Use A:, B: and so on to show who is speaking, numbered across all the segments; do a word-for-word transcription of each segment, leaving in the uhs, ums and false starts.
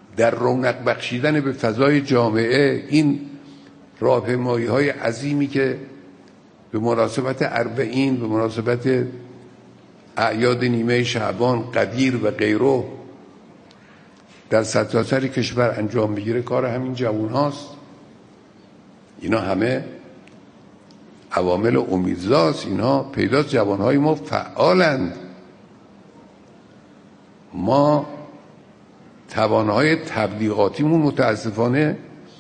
A: در رونق بخشیدن به فضای جامعه، این راهپیمایی های عظیمی که به مناسبت اربعین، به مناسبت اعیاد نیمه شعبان، قدیر و غیره در سرتاسر کشور انجام میگیره، کار همین جوان هاست. اینا همه عوامل امیدزاست. اینا پیداست جوان های ما فعالند. ما توانهای تبلیغاتیمون متاسفانه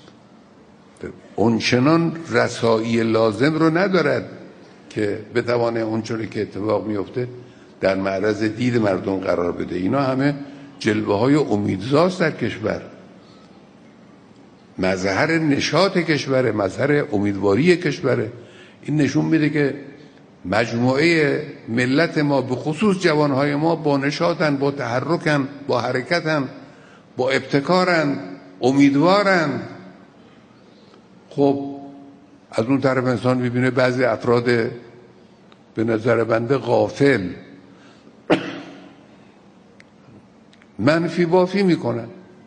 A: اونچنان رسایی لازم رو ندارد که بتوانه اونچوری که اتفاق میفته در معرض دید مردم قرار بده. اینا همه جلوه های امیدزاست در کشور، مظهر نشاط کشوره، مظهر امیدواری کشوره. این نشون میده که مجموعه ملت ما به خصوص جوانهای ما با نشاطن، با تحرکن، با حرکتن، با ابتکارن، امیدوارن. خب از اون طرف انسان میبینه بعضی افراد به نظر بنده غافل منفی بافی میکنن.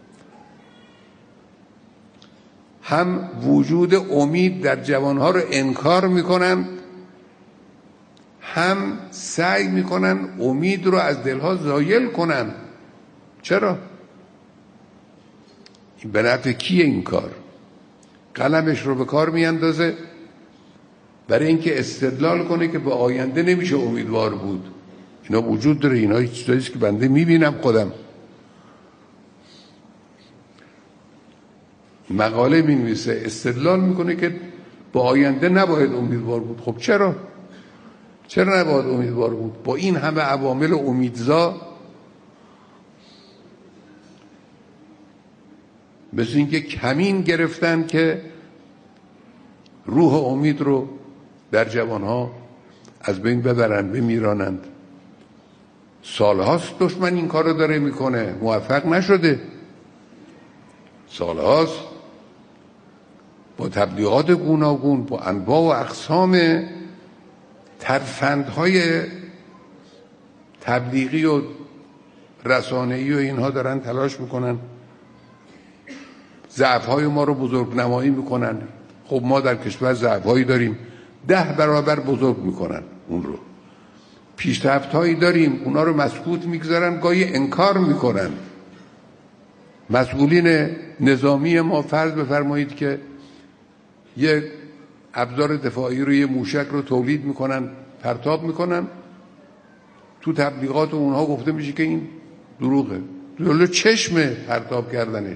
A: هم وجود امید در جوانها رو انکار میکنن، هم سعی میکنن امید رو از دلها زایل کنن. چرا؟ این به نفع کیه این کار؟ قلمش رو به کار میاندازه برای اینکه استدلال کنه که به آینده نمیشه امیدوار بود. اینا وجود داره، اینا چیزاییست که بنده میبینم خودم. مقاله مینویسه، استدلال میکنه که با آینده نباید امیدوار بود. خب چرا؟ چرا نباید امیدوار بود؟ با این همه عوامل امیدزا، مثل اینکه کمین گرفتن که روح امید رو در جوانها از بین ببرن، بمیرانند. سالهاست دشمن این کار رو داره میکنه، موفق نشده. سالهاست با تبلیغات گوناگون، با انواع و اقسام ترفندهای تبلیغی و رسانه‌ای و اینها دارن تلاش میکنن ضعف‌های ما رو بزرگ نمایی میکنن. خب ما در کشور ضعف‌هایی داریم، ده برابر بزرگ میکنن اون رو. پیشرفت‌هایی داریم، اونا رو مسکوت میگذارن، گاهی انکار میکنن. مسئولین نظامی ما فرض بفرمایید که یک ابزار دفاعی رو، یه موشک رو تولید میکنن، پرتاب میکنن، تو تبلیغات اونها گفته میشه که این دروغه، جلو چشم پرتاب کردنش.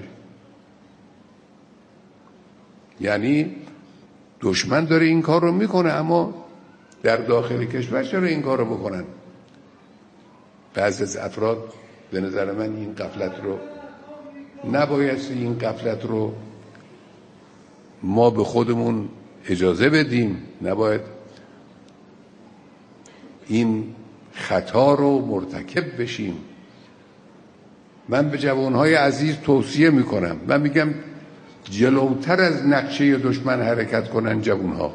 A: یعنی دشمن داره این کار رو میکنه، اما در داخل کشور چرا این کار رو بکنن؟ بعضی از افراد به نظر من این غفلت رو نبایستی این غفلت رو ما به خودمون اجازه بدیم، نباید این خطا رو مرتکب بشیم. من به جوانهای عزیز توصیه میکنم، من میگم جلوتر از نقشه دشمن حرکت کنن. جوانها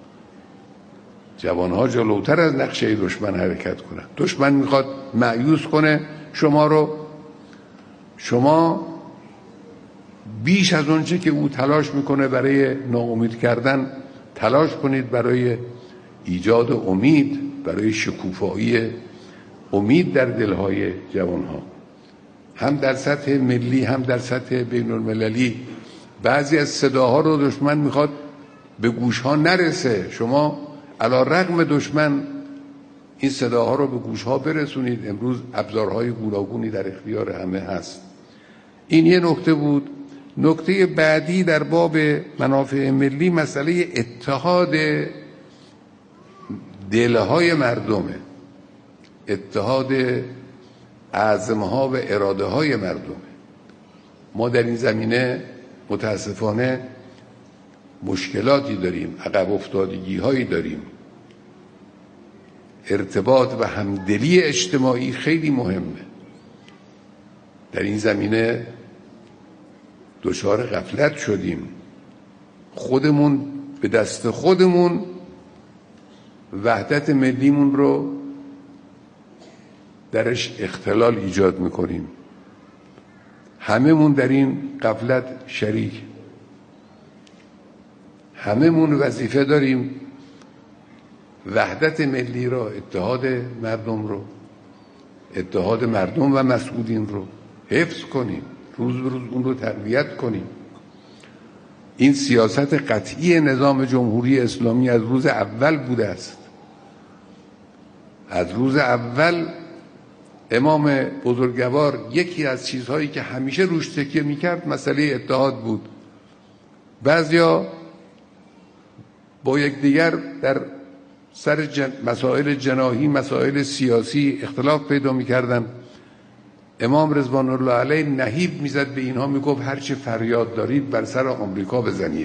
A: جوانها جلوتر از نقشه دشمن حرکت کنن. دشمن میخواد مایوس کنه شما رو، شما بیش از اون چه که او تلاش میکنه برای ناامید کردن، تلاش کنید برای ایجاد امید، برای شکوفایی امید در دلهای جوانها، هم در سطح ملی هم در سطح بین المللی. بعضی از صداها رو دشمن میخواد به گوشها نرسه، شما علی رغم دشمن این صداها رو به گوشها برسونید. امروز ابزارهای گوناگونی در اختیار همه هست. این یه نکته بود. نکته بعدی در باب منافع ملی مسئله اتحاد دلهای مردمه، اتحاد عزمها و اراده های مردمه. ما در این زمینه متاسفانه مشکلاتی داریم، عقب افتادگی هایی داریم. ارتباط و همدلی اجتماعی خیلی مهمه. در این زمینه دچار غفلت شدیم. خودمون به دست خودمون وحدت ملیمون رو درش اختلال ایجاد میکنیم. هممون در این غفلت شریک، هممون وظیفه داریم وحدت ملی را، اتحاد مردم رو، اتحاد مردم و مسئولین رو حفظ کنیم، روز به روز اون رو تقویت کنیم. این سیاست قطعی نظام جمهوری اسلامی از روز اول بوده است. از روز اول امام بزرگوار یکی از چیزهایی که همیشه روش تکیه میکرد مسئله اتحاد بود. بعضیا با یکدیگر در سر جن... مسائل جناحی، مسائل سیاسی اختلاف پیدا میکردن. امام رضوان الله علیه نهیب میزد به اینها، میگفت هر چه فریاد دارید بر سر آمریکا بزنید.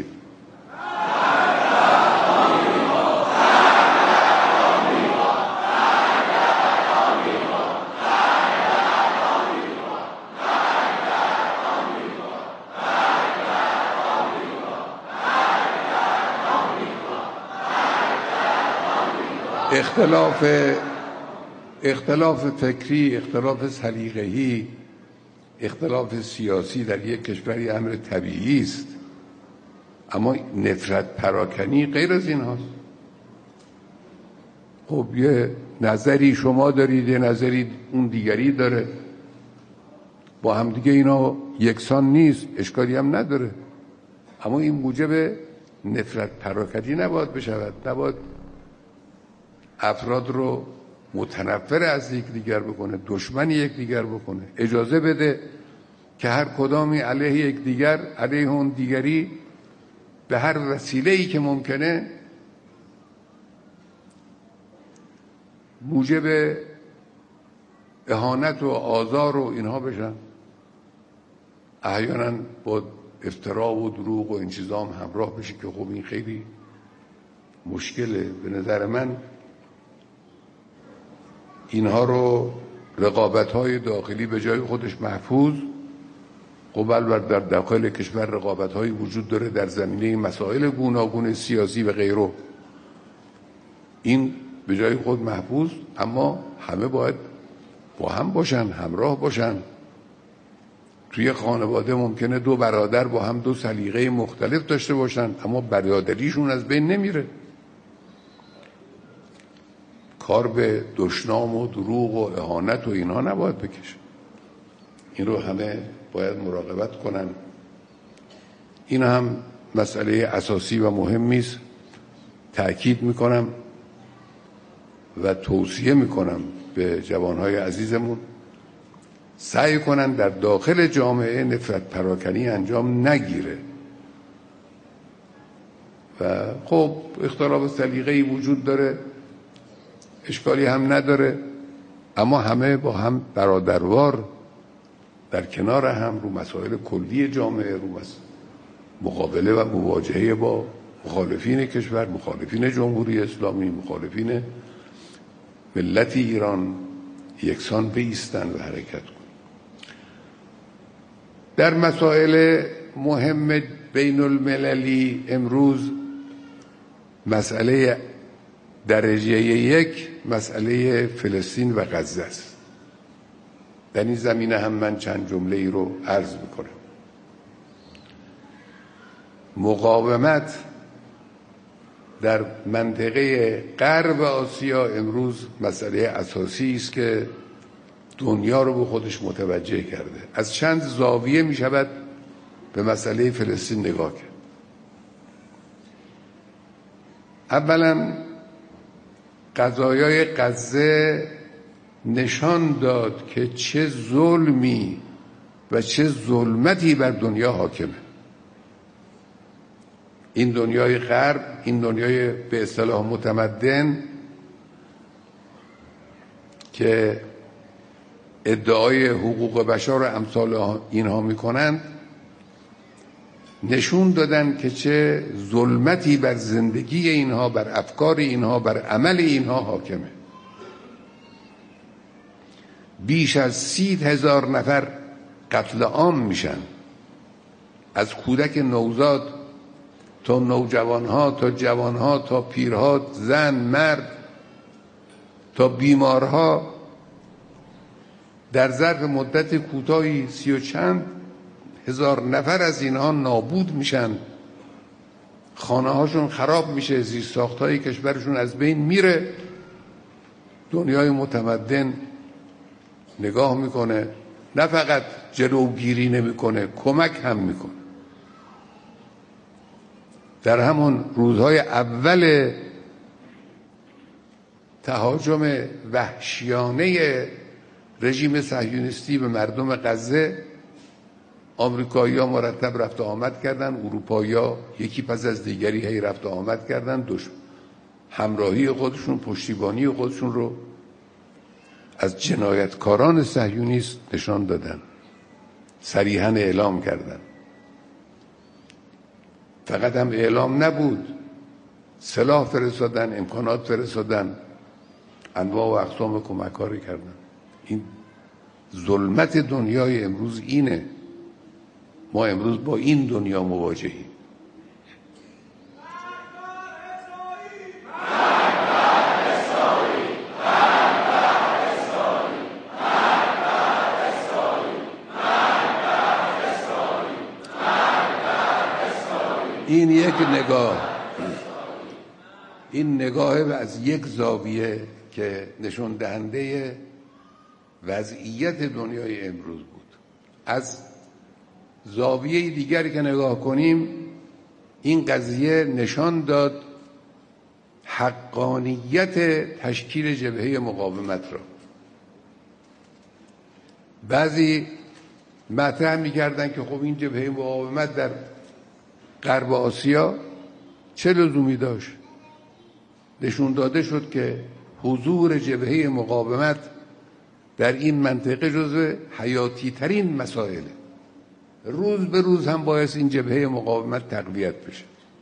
A: اختلاف اختلاف فکری، اختلاف سلیقه‌ای، اختلاف سیاسی در یک کشوری امر طبیعی است، اما نفرت پراکنی غیر از این هاست. خب یه نظری شما دارید، یه نظری اون دیگری داره، با هم دیگه اینا یکسان نیست، اشکالی هم نداره، اما این موجب نفرت پراکنی نباید بشود. نباید افراد رو متنفر از یکدیگر بکنه، دشمن یکدیگر بکنه. اجازه بده که هر کدامی علیه یکدیگر، علیه اون دیگری، به هر وسیله‌ای که ممکنه موجب اهانت و آزار و اینها بشن. احیانا با افترا و دروغ و این چیزا هم همراه بشه که خب این خیلی مشکله. به نظر من اینها رو رقابت‌های داخلی به جای خودش محفوظ، خب البته در داخل کشور رقابت‌هایی وجود داره در زمینه مسائل گوناگون سیاسی و غیره، این به جای خود محفوظ، اما همه باید با هم باشن، همراه باشن. توی خانواده ممکنه دو برادر با هم دو سلیقه مختلف داشته باشن، اما برادریشون از بین نمیره. کار به دشنام و دروغ و اهانت و اینها نباید بکشه. این رو همه باید مراقبت کنن. این هم مسئله اساسی و مهمی است. تأکید میکنم و توصیه میکنم به جوانهای عزیزمون سعی کنن در داخل جامعه نفرت پراکنی انجام نگیره. و خب اختلاف سلیقه‌ای وجود داره، اشکالی هم نداره، اما همه با هم برادروار در کنار هم رو مسائل کلی جامعه، رو مقابله و مواجهه با مخالفین کشور، مخالفین جمهوری اسلامی، مخالفین ملت ایران یکسان بایستن و حرکت کنن. در مسائل مهم بین المللی امروز مسئله درجه یک مسئله فلسطین و غزه است. در این زمینه هم من چند جمله ای رو عرض میکنم. مقاومت در منطقه غرب آسیا امروز مسئله اساسی است که دنیا رو به خودش متوجه کرده. از چند زاویه می شود به مسئله فلسطین نگاه کرد. اولا قضایای غزه نشان داد که چه ظلمی و چه ظلمتی بر دنیا حاکمه. این دنیای غرب، این دنیای به اصطلاح متمدن که ادعای حقوق بشر و امثال اینها میکنند، نشون دادن که چه ظلمتی بر زندگی اینها، بر افکار اینها، بر عمل اینها حاکمه. بیش از سی هزار نفر قتل عام میشن، از کودک نوزاد تا نوجوانها، تا جوانها، تا پیرها، زن، مرد، تا بیمارها، در ظرف مدت کوتاهی سی و چند هزار نفر از اینها نابود میشن، خانه هاشون خراب میشه، زیرساخت های کشورشون از بین میره. دنیای متمدن نگاه میکنه، نه فقط جلوگیری نمیکنه، کمک هم میکنه. در همون روزهای اول تهاجم وحشیانه رژیم صهیونیستی به مردم غزه، آمریکایی‌ها مرتب رفت و آمد کردن، اروپایی‌ها یکی پس از دیگری هی رفت و آمد کردن، دشمن همراهی خودشون، پشتیبانی خودشون رو از جنایتکاران صهیونیست نشان دادن، صریحاً اعلام کردن. فقط هم اعلام نبود، سلاح فرستادن، امکانات فرستادن، انواع و اقسام کمک‌کاری کردن. این ظلمت دنیای امروز اینه. ما امروز با این دنیا مواجهیم. این یک نگاه، این نگاه از یک زاویه که نشون دهنده وضعیت دنیای امروز بود. از زاویه دیگری که نگاه کنیم، این قضیه نشان داد حقانیت تشکیل جبهه مقاومت را. بعضی مطرح می‌کردن که خب این جبهه مقاومت در غرب آسیا چه لزومی داشت؟ نشون داده شد که حضور جبهه مقاومت در این منطقه جزو حیاتی ترین مسائله. روز به روز هم باعث این جبهه مقاومت تقویت بشه.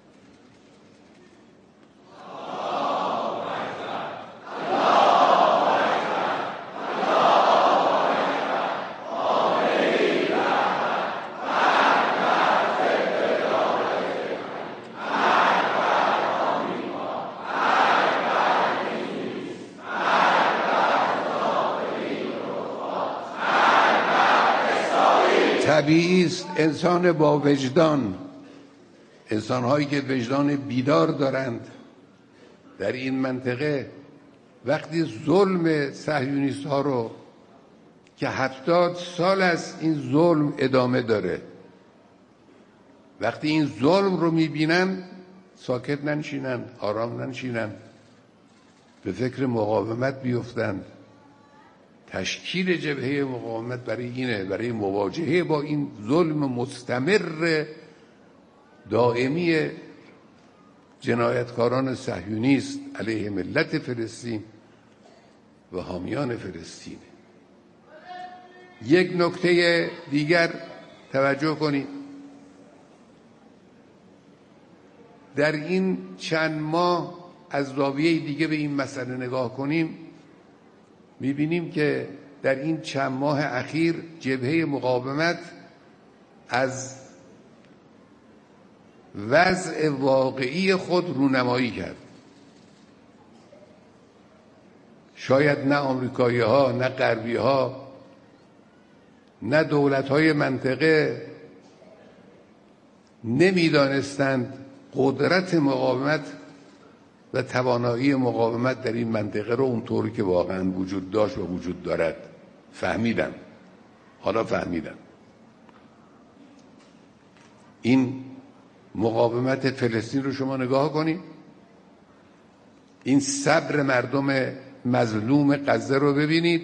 A: طبیعی است انسان با وجدان، انسان‌هایی که وجدان بیدار دارند در این منطقه، وقتی ظلم صهیونیست‌ها رو که هفتاد سال است این ظلم ادامه داره، وقتی این ظلم رو می‌بینن ساکت ننشینن، آرام ننشینن، به فکر مقاومت بیفتند. تشکیل جبهه مقاومت برای اینه، برای مواجهه با این ظلم مستمر دائمی جنایتکاران صهیونیست علیه ملت فلسطین و حامیان فلسطین. یک نکته دیگر توجه کنید، در این چند ماه از زاویه دیگه به این مسئله نگاه کنیم، می‌بینیم که در این چند ماه اخیر جبهه مقاومت از وضع واقعی خود رونمایی کرد. شاید نه آمریکایی‌ها، نه غربی‌ها، نه دولت‌های منطقه نمی‌دانستند قدرت مقاومت و توانایی مقاومت در این منطقه رو اونطوری که واقعا وجود داشت و وجود دارد فهمیدن. حالا فهمیدن. این مقاومت فلسطین رو شما نگاه کنید، این صبر مردم مظلوم غزه رو ببینید،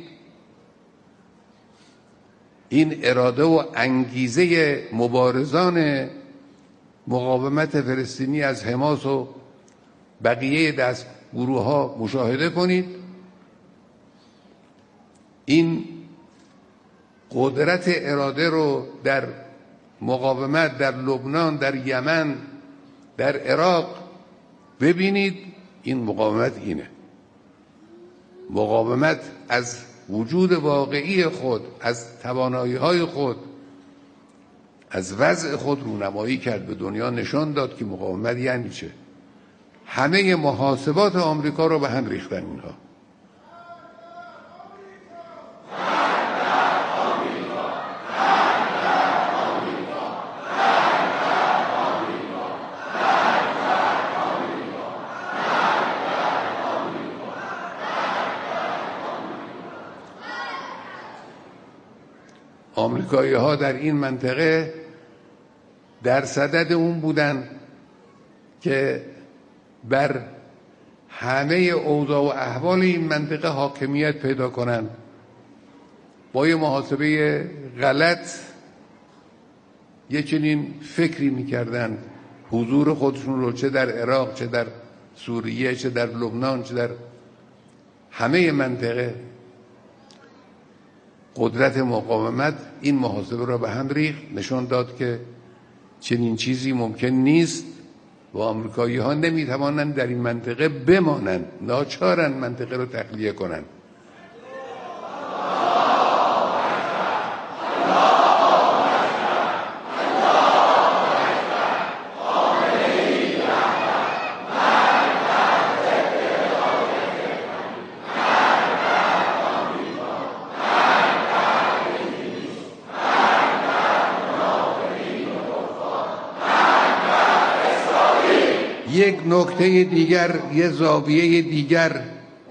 A: این اراده و انگیزه مبارزان مقاومت فلسطینی از حماس و بقیه دست گروه ها مشاهده کنید. این قدرت اراده رو در مقاومت در لبنان، در یمن، در عراق ببینید. این مقاومت اینه، مقاومت از وجود واقعی خود، از توانایی‌های خود، از وضع خود رونمایی کرد، به دنیا نشان داد که مقاومت یعنی چه. همه محاسبات آمریکا رو به هم ریختن اینها. آمریکایی ها در این منطقه در صدد اون بودن که بر همه اوضاع و احوال این منطقه حاکمیت پیدا کنند. با یه محاسبه غلط یه چنین فکری میکردن حضور خودشون رو چه در عراق، چه در سوریه، چه در لبنان، چه در همه منطقه قدرت مقاومت این محاسبه را به هم ریخت، نشان داد که چنین چیزی ممکن نیست و آمریکایی ها نمیتوانند در این منطقه بمانند، ناچارند منطقه رو تخلیه کنند. یک نکته دیگر، یه زاویه دیگر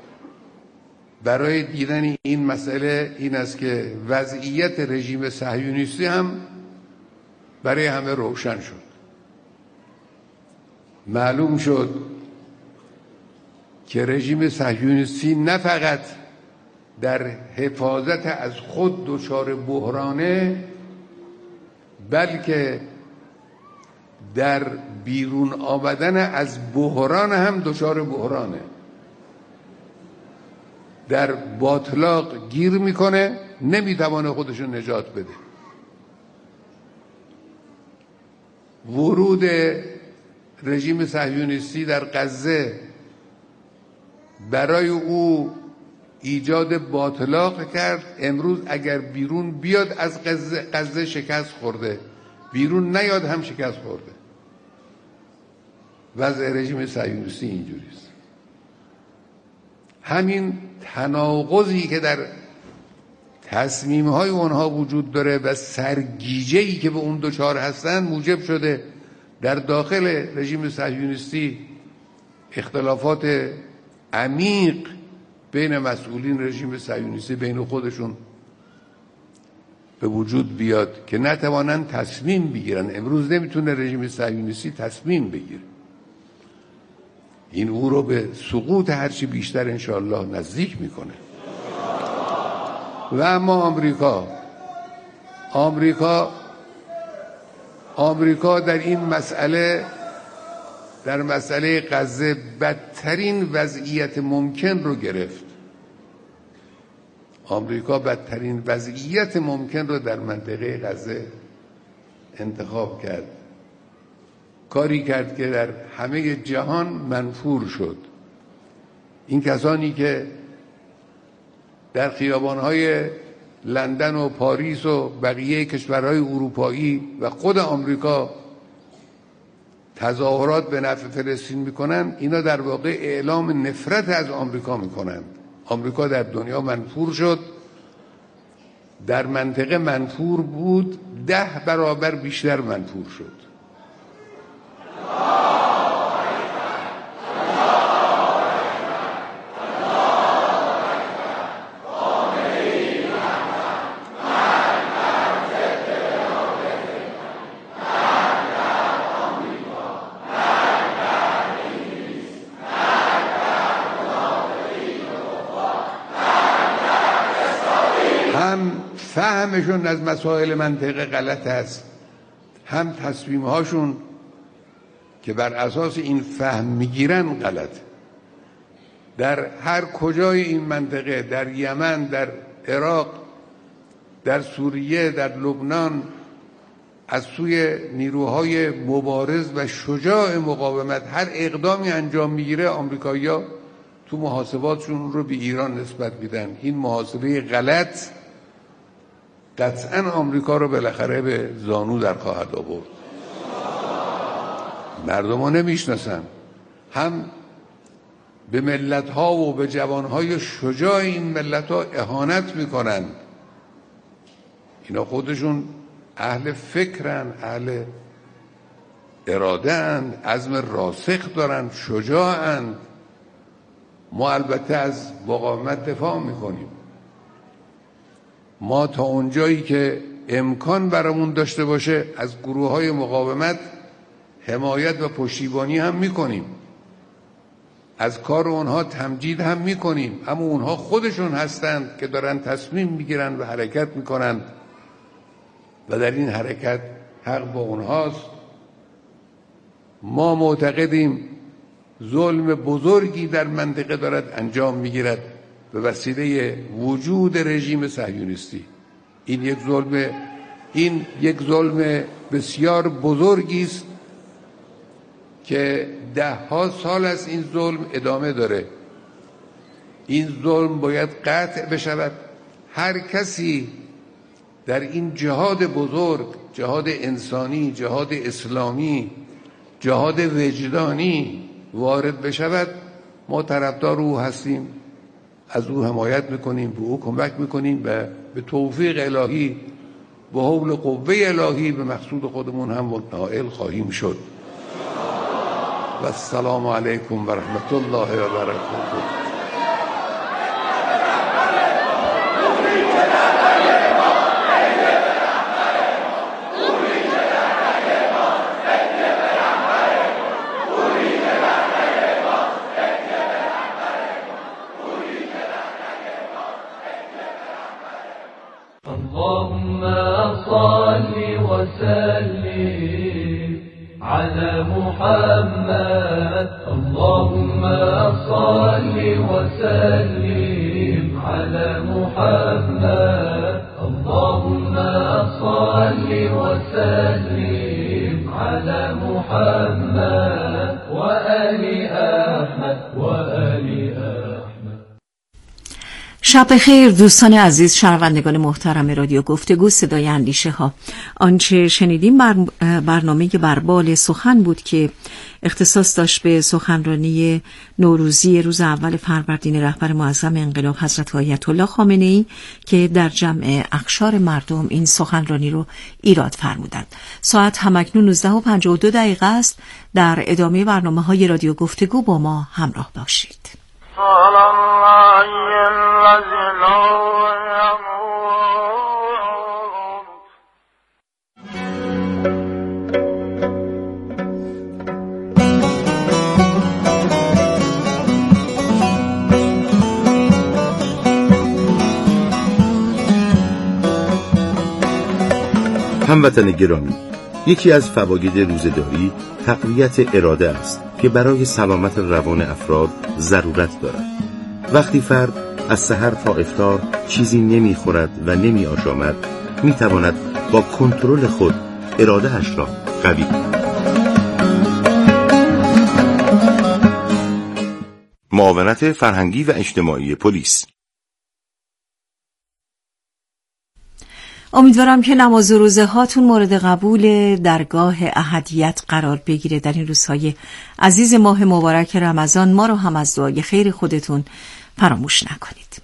A: برای دیدن این مسئله این است که وضعیت رژیم صهیونیستی هم برای همه روشن شد. معلوم شد که رژیم صهیونیستی نه فقط در حفاظت از خود دچار بحرانه، بلکه در بیرون آمدن از بحران هم دچار بحرانه. در باطلاق گیر میکنه، نمیتوانه خودشو نجات بده. ورود رژیم صهیونیستی در غزه برای او ایجاد باطلاق کرد. امروز اگر بیرون بیاد از غزه, غزه شکست خورده، بیرون نیاد هم شکست خورده. وضع رژیم صهیونیستی اینجوری است. همین تناقضی که در تصمیم‌های اونها وجود داره و سرگیجه‌ای که به اون دچار هستن موجب شده در داخل رژیم صهیونیستی اختلافات عمیق بین مسئولین رژیم صهیونیستی بین خودشون به وجود بیاد که نتوانند تصمیم بگیرن. امروز نمیتونه رژیم صهیونیستی تصمیم بگیره. این او رو به سقوط هرچی بیشتر انشاءالله نزدیک میکنه. و اما آمریکا آمریکا آمریکا در این مسئله در مسئله غزه بدترین وضعیت ممکن رو گرفت. آمریکا بدترین وضعیت ممکن رو در منطقه غزه انتخاب کرد. کاری کرد که در همه جهان منفور شد. این کسانی که در خیابان‌های لندن و پاریس و بقیه کشورهای اروپایی و خود آمریکا تظاهرات به نفع فلسطین میکنن، اینا در واقع اعلام نفرت از آمریکا میکنند. آمریکا در دنیا منفور شد، در منطقه منفور بود، ده برابر بیشتر منفور شد. هم فهمشون از مسائل منطقه غلط است، هم تصمیمهاشون که بر اساس این فهم میگیرن غلط. در هر کجای این منطقه، در یمن، در عراق، در سوریه، در لبنان، از سوی نیروهای مبارز و شجاع مقاومت هر اقدامی انجام میگیره، آمریکایی‌ها تو محاسباتشون رو به ایران نسبت میدن. این محاسبه غلط قطعا آمریکا رو بالاخره به زانو در خواهد آورد. مردم ها نمیشناسن، هم به ملت ها و به جوان های شجاع این ملت ها اهانت میکنن. اینا خودشون اهل فکرن، اهل اراده اند، عزم راسخ دارن، شجاعند. ما البته از مقاومت دفاع میکنیم. ما تا اونجایی که امکان برامون داشته باشه از گروه های مقاومت حمایت و پشتیبانی هم میکنیم، از کار اونها تمجید هم میکنیم، اما اونها خودشون هستند که دارن تصمیم میگیرن و حرکت میکنند و در این حرکت حق با اونهاست. ما معتقدیم ظلم بزرگی در منطقه دارد انجام میگیرد به وسیله وجود رژیم صهیونیستی. این یک ظلم این یک ظلم بسیار بزرگی است که ده ها سال از این ظلم ادامه داره. این ظلم باید قطع بشود. هر کسی در این جهاد بزرگ، جهاد انسانی، جهاد اسلامی، جهاد وجدانی وارد بشود، ما طرفدار او هستیم، از او حمایت میکنیم، به او کمک میکنیم و به توفیق الهی به حول قوه الهی به مقصود خودمون هم نائل خواهیم شد. و السلام علیکم و رحمت الله و برکاته.
B: اللهم صل وسلم على محمد اللهم صل وسلم على محمد اللهم صل وسلم على محمد وآل أحمد وآل أحمد.
C: شب بخیر دوستان عزیز، شنوندگان محترم رادیو گفتگو صدای اندیشه ها. آنچه شنیدیم بر برنامه بربال سخن بود که اختصاص داشت به سخنرانی نوروزی روز اول فروردین رهبر معظم انقلاب حضرت آیت الله خامنه ای که در جمع اقشار مردم این سخنرانی رو ایراد فرمودند. ساعت همکنون نوزده و پنجاه و دو دقیقه است. در ادامه برنامه های رادیو گفتگو با ما همراه باشید.
D: هموطن گرامی، یکی از فواید روزه‌داری تقویت اراده است که برای سلامت روان افراد ضرورت دارد. وقتی فرد از سحر تا افطار چیزی نمی‌خورد و نمی‌آشامد، می‌تواند با کنترل خود اراده‌اش را قوی کند. معاونت فرهنگی و اجتماعی پلیس.
C: امیدوارم که نماز و روزه هاتون مورد قبول درگاه احدیت قرار بگیره. در این روزهای عزیز ماه مبارک رمضان ما رو هم از دعای خیر خودتون فراموش نکنید.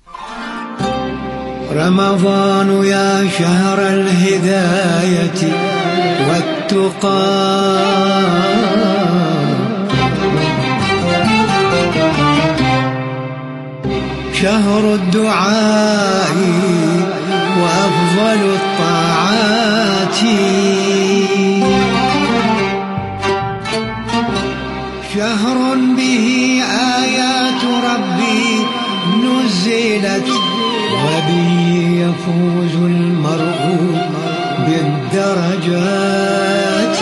E: رمضان یا شهر الهدایة والتقى شهر الدعاء وأفضل الطاعات شهر به آيات ربي نزلت وبه يفوز المرء بالدرجات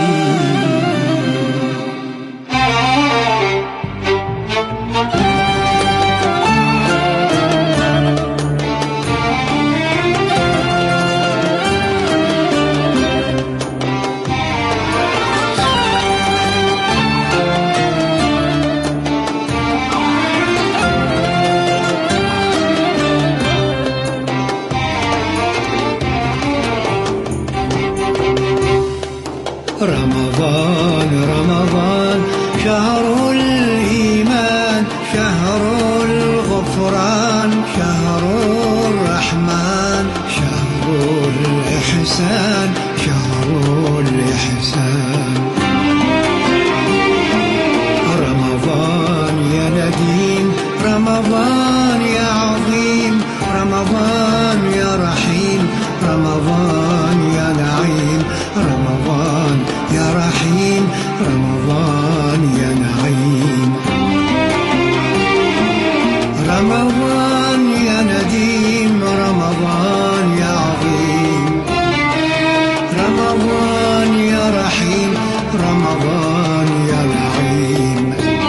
E: رمضان رمضان شهر الإيمان شهر الغفران شهر الرحمن شهر الإحسان شهر الإحسان رمضان يا نديم رمضان يا عظيم رمضان يا رحيم رمضان يا نعيم رمضان يا رحيم رمضان يا نعيم رمضان يا نديم رمضان يا عظيم رمضان يا رحيم رمضان يا نعيم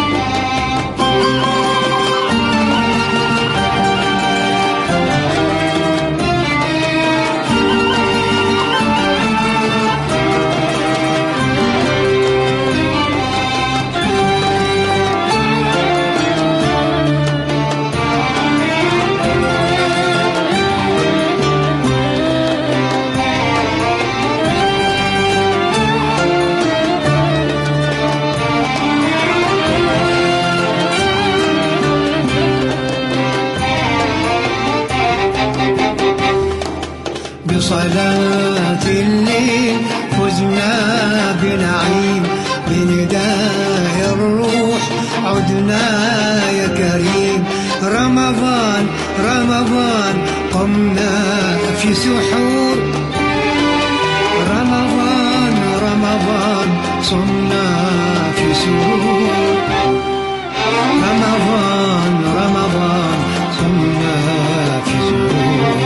E: بصلاة الليل فزنا بنعيم بنداء الروح عدنا يا كريم رمضان رمضان قمنا في سحور رمضان رمضان صمنا في سرور رمضان رمضان صمنا في سرور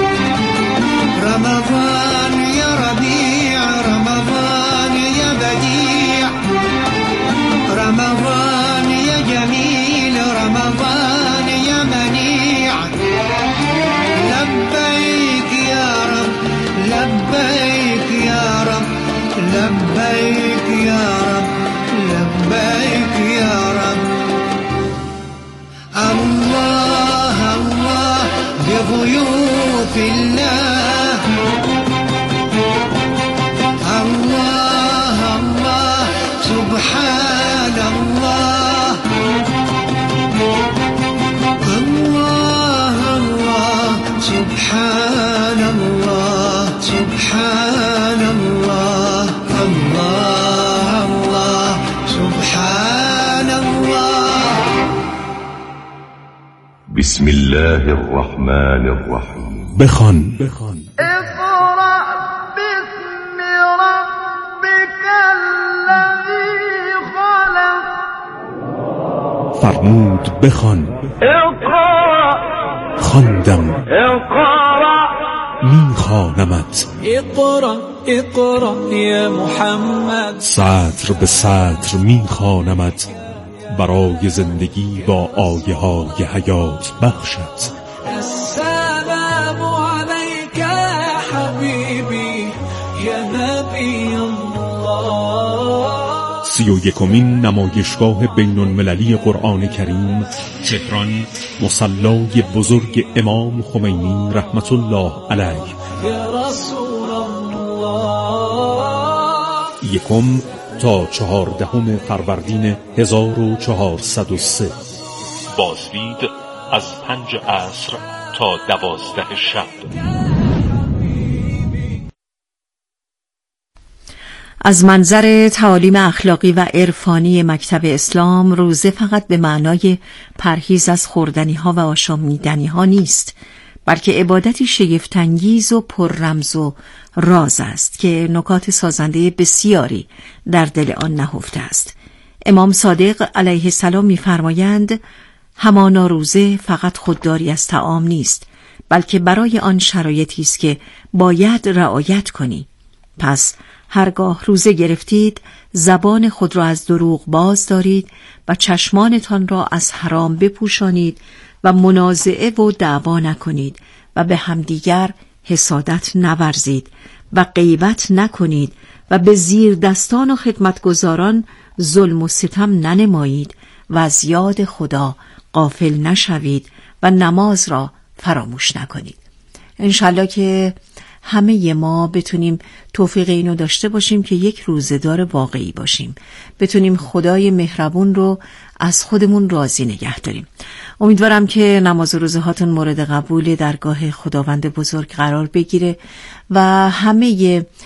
E: رمضان يا ربيع رمضان يا بديع رمضان يا جميل رمضان يا منيع لبيك يا رب لبيك يا رب لبيك يا رب لبيك يا رب الله الله بضيوف الله الله الله سبحان الله الله الله سبحان الله سبحان الله الله الله سبحان الله
D: بسم الله الرحمن الرحيم
F: بخوان
G: اقرأ باسم ربك الذي خلق
F: فرمود بخوان
G: اقرأ
F: خواندم
G: اقرأ
F: میخوانمت
H: اقرأ اقرأ یا محمد
F: سطر به سطر میخوانمت برای زندگی با آیه های حیات بخشت
H: السلام علیک یا حبیبی یا نبی الله.
F: سی و یکمین نمایشگاه بین المللی قرآن کریم تهران، مصلای بزرگ امام خمینی رحمت الله علیه.
H: یا رسول الله.
F: یکم تا چهاردهم فروردین هزار و چهارصد و سه. بازدید از پنج عصر تا دوازده شب.
C: از منظر تعالیم اخلاقی و عرفانی مکتب اسلام، روزه فقط به معنای پرهیز از خوردنی ها و آشامیدنی ها نیست، بلکه عبادتی شگفت‌انگیز و پر رمز و راز است که نکات سازنده بسیاری در دل آن نهفته است. امام صادق علیه السلام می‌فرمایند همانا روزه فقط خودداری از طعام نیست، بلکه برای آن شرایطی است که باید رعایت کنی. پس هرگاه روزه گرفتید، زبان خود را از دروغ باز دارید و چشمانتان را از حرام بپوشانید و منازعه و دعوا نکنید و به همدیگر حسادت نورزید و غیبت نکنید و به زیر دستان و خدمتگزاران ظلم و ستم ننمایید و از یاد خدا غافل نشوید و نماز را فراموش نکنید. انشالله که همه ما بتونیم توفیق اینو داشته باشیم که یک روزه‌دار واقعی باشیم، بتونیم خدای مهربون رو از خودمون راضی نگه داریم. امیدوارم که نماز و روزه هاتون مورد قبول درگاه خداوند بزرگ قرار بگیره و همه